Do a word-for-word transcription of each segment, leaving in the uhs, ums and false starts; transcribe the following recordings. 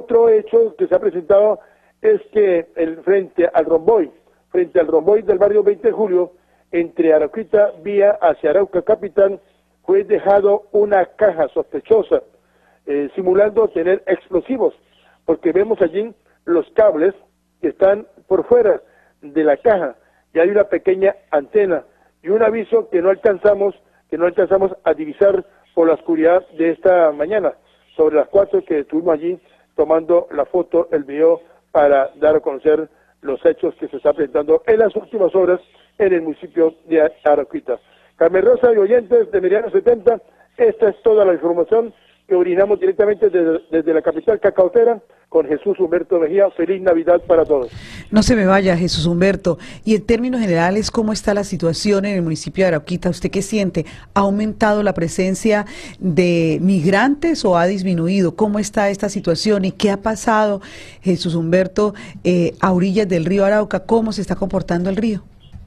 Otro hecho que se ha presentado es que el, frente al romboy, frente al romboy del barrio veinte de julio, entre Arauquita vía hacia Arauca Capital, fue dejado una caja sospechosa, eh, simulando tener explosivos, porque vemos allí los cables que están por fuera de la caja, y hay una pequeña antena, y un aviso que no alcanzamos, que no alcanzamos a divisar por la oscuridad de esta mañana, sobre las cuatro que estuvimos allí tomando la foto, el video, para dar a conocer los hechos que se están presentando en las últimas horas en el municipio de Arauquita. Carmen Rosa y oyentes de Meridiano setenta, esta es toda la información que originamos directamente desde, desde la capital cacautera con Jesús Humberto Mejía. Feliz Navidad para todos. No se me vaya, Jesús Humberto. Y en términos generales, ¿cómo está la situación en el municipio de Arauquita? ¿Usted qué siente? ¿Ha aumentado la presencia de migrantes o ha disminuido? ¿Cómo está esta situación y qué ha pasado, Jesús Humberto, eh, a orillas del río Arauca? ¿Cómo se está comportando el río?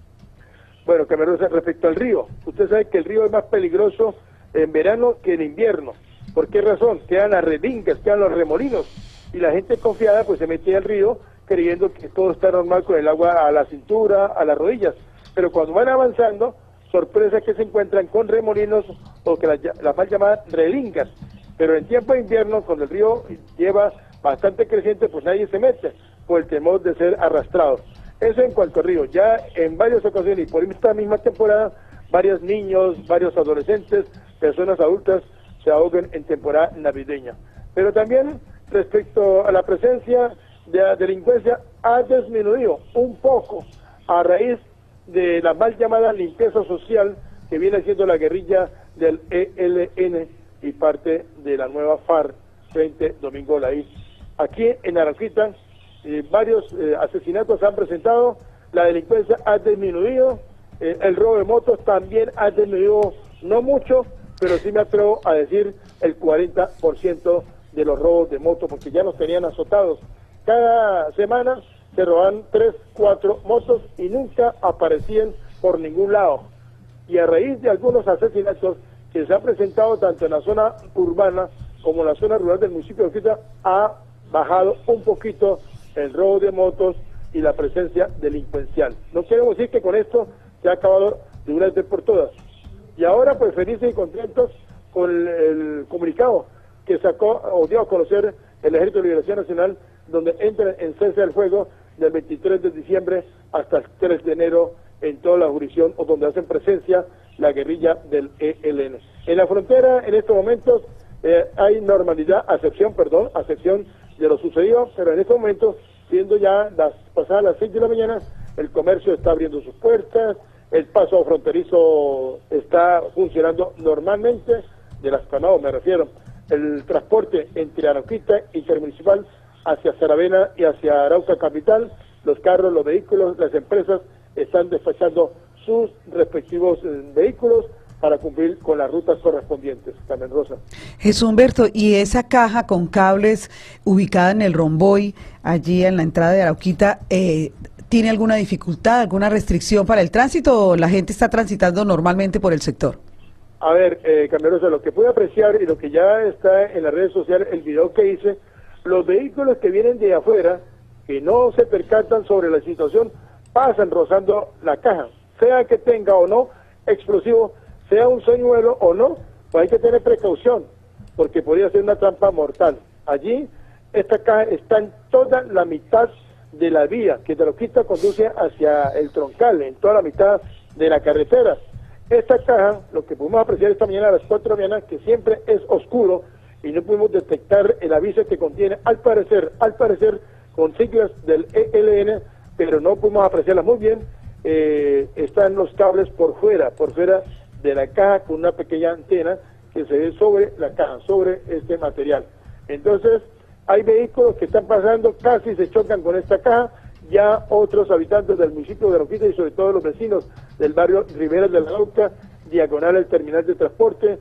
Bueno, Carmen, respecto al río, usted sabe que el río es más peligroso en verano que en invierno. ¿Por qué razón? Quedan las relingas, quedan los remolinos, y la gente confiada pues se mete al río creyendo que todo está normal con el agua a la cintura, a las rodillas, pero cuando van avanzando, sorpresa que se encuentran con remolinos o que las, las mal llamadas relingas, pero en tiempo de invierno, cuando el río lleva bastante creciente, pues nadie se mete por el temor de ser arrastrado. Eso en cuanto al río. Ya en varias ocasiones, y por esta misma temporada, varios niños, varios adolescentes, personas adultas se ahogan en temporada navideña. Pero también respecto a la presencia de la delincuencia, ha disminuido un poco a raíz de la mal llamada limpieza social que viene haciendo la guerrilla del E L N y parte de la nueva FARC frente Domingo Laí. Aquí en Arauquita, Eh, varios eh, asesinatos se han presentado, la delincuencia ha disminuido, eh, el robo de motos también ha disminuido, no mucho, pero sí me atrevo a decir el cuarenta por ciento de los robos de motos, porque ya nos tenían azotados. Cada semana se roban tres, cuatro motos y nunca aparecían por ningún lado. Y a raíz de algunos asesinatos que se han presentado tanto en la zona urbana como en la zona rural del municipio de Arauquita, ha bajado un poquito el robo de motos y la presencia delincuencial. No queremos decir que con esto se ha acabado de una vez por todas. Y ahora pues felices y contentos con el, el comunicado que sacó o dio a conocer el Ejército de Liberación Nacional, donde entra en cese del fuego del veintitrés de diciembre hasta el tres de enero en toda la jurisdicción, o donde hacen presencia la guerrilla del E L N. En la frontera en estos momentos eh, hay normalidad, acepción, perdón, acepción de lo sucedido, pero en estos momentos, siendo ya las pasadas las seis de la mañana, el comercio está abriendo sus puertas, el paso fronterizo está funcionando normalmente, de las canoas me refiero, el transporte entre Arauquita intermunicipal hacia Saravena y hacia Arauca Capital, los carros, los vehículos, las empresas están despachando sus respectivos eh, vehículos para cumplir con las rutas correspondientes. Carmen Rosa. Jesús Humberto, ¿y esa caja con cables ubicada en el romboy, allí en la entrada de Arauquita, eh, tiene alguna dificultad, alguna restricción para el tránsito o la gente está transitando normalmente por el sector? A ver, eh, Carmen Rosa, lo que pude apreciar y lo que ya está en las redes sociales, el video que hice, los vehículos que vienen de afuera, que no se percatan sobre la situación, pasan rozando la caja, sea que tenga o no explosivo, sea un señuelo o no, pues hay que tener precaución, porque podría ser una trampa mortal. Allí, esta caja está en toda la mitad de la vía, que de Arauquita conduce hacia el troncal, en toda la mitad de la carretera. Esta caja, lo que pudimos apreciar esta mañana a las cuatro de la mañana, que siempre es oscuro, y no pudimos detectar el aviso que contiene, al parecer, al parecer, con siglas del E L N, pero no pudimos apreciarla muy bien, eh, están los cables por fuera, por fuera de la caja, con una pequeña antena que se ve sobre la caja, sobre este material. Entonces, hay vehículos que están pasando, casi se chocan con esta caja, ya otros habitantes del municipio de Arauquita y sobre todo los vecinos del barrio Rivera de la Arauca, diagonal al terminal de transporte,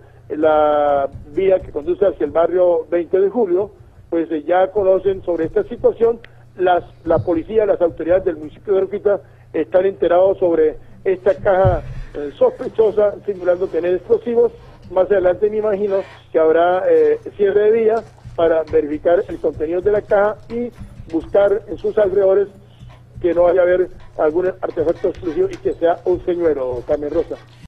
la vía que conduce hacia el barrio veinte de julio, pues eh, ya conocen sobre esta situación, las, la policía, las autoridades del municipio de Arauquita están enterados sobre esta caja eh, sospechosa, simulando tener explosivos. Más adelante me imagino que habrá eh, cierre de vía para verificar el contenido de la caja y buscar en sus alrededores que no vaya a haber algún artefacto explosivo y que sea un señuelo, Carmen Rosa.